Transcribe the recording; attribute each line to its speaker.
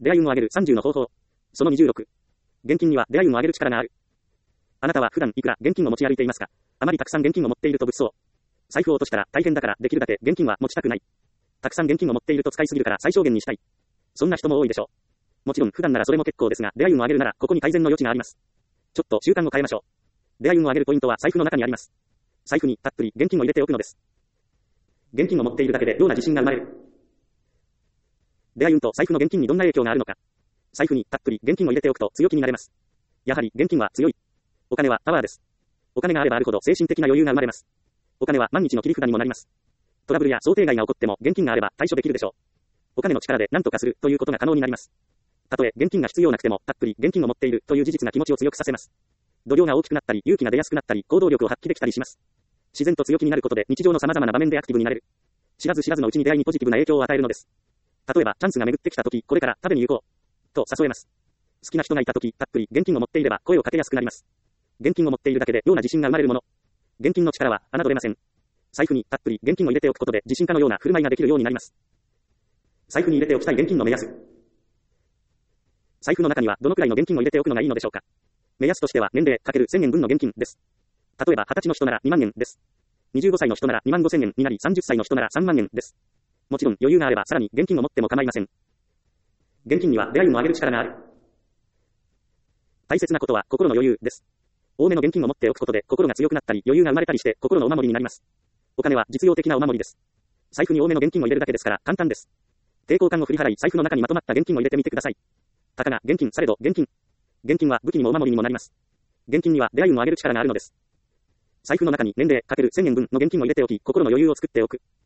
Speaker 1: 出会い運を上げる30の方法。その26。現金には出会い運を上げる力がある。あなたは普段いくら現金を持ち歩いていますか？あまりたくさん現金を持っていると物騒。財布を落としたら大変だからできるだけ現金は持ちたくない。たくさん現金を持っていると使いすぎるから最小限にしたい。そんな人も多いでしょう。もちろん普段ならそれも結構ですが、出会い運を上げるならここに改善の余地があります。ちょっと習慣を変えましょう。出会い運を上げるポイントは財布の中にあります。財布にたっぷり現金を入れておくのです。現金を持っているだけで妙な自信が生まれる。出会い運と財布の現金にどんな影響があるのか。財布にたっぷり現金を入れておくと強気になれます。やはり現金は強い。お金はパワーです。お金があればあるほど精神的な余裕が生まれます。お金は万日の切り札にもなります。トラブルや想定外が起こっても現金があれば対処できるでしょう。お金の力で何とかするということが可能になります。たとえ現金が必要なくてもたっぷり現金を持っているという事実が気持ちを強くさせます。度量が大きくなったり勇気が出やすくなったり行動力を発揮できたりします。自然と強気になることで日常の様々な場面でアクティブになれる。知らず知らずのうちに出会いにポジティブな影響を与えるのです。例えばチャンスが巡ってきたとき、これから食べに行こうと誘えます。好きな人がいたとき、たっぷり現金を持っていれば声をかけやすくなります。現金を持っているだけで妙な自信が生まれるもの。現金の力は侮れません。財布にたっぷり現金を入れておくことで自信家のような振る舞いができるようになります。財布に入れておきたい現金の目安。財布の中にはどのくらいの現金を入れておくのがいいのでしょうか。目安としては年齢×1000円分の現金です。例えば20歳の人なら2万円です。25歳の人なら2万5000円になり30歳の人なら3万円です。もちろん余裕があればさらに現金を持っても構いません。現金には出会い運を上げる力がある。大切なことは心の余裕です。多めの現金を持っておくことで心が強くなったり余裕が生まれたりして心のお守りになります。お金は実用的なお守りです。財布に多めの現金を入れるだけですから簡単です。抵抗感を振り払い財布の中にまとまった現金を入れてみてください。たかが現金されど現金。現金は武器にもお守りにもなります。現金には出会い運を上げる力があるのです。財布の中に年齢×1000円分の現金を入れておき心の余裕を作っておく。